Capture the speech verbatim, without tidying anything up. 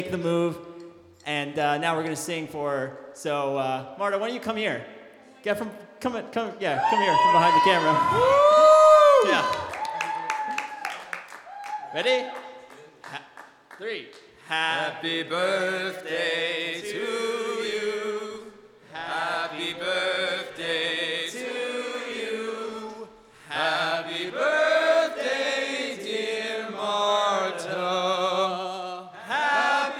the move, and uh, now we're gonna sing for her. So, uh, Marta, why don't you come here? Get from, come, come, yeah, come here from behind the camera. Woo! Yeah. Ready? Ha- three. Happy birthday to